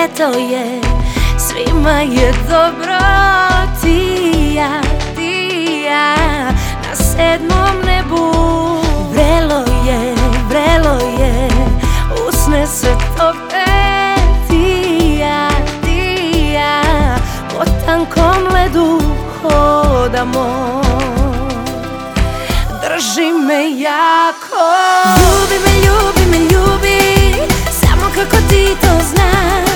ljeto je, svima je dobro. Ti i ja na 7. nebu. Vrelo je, usne se tope. Ti i ja po tankom ledu hodamo. Drži me jako. Ljubi me, ljubi me, ljubi, samo kako ti to znaš.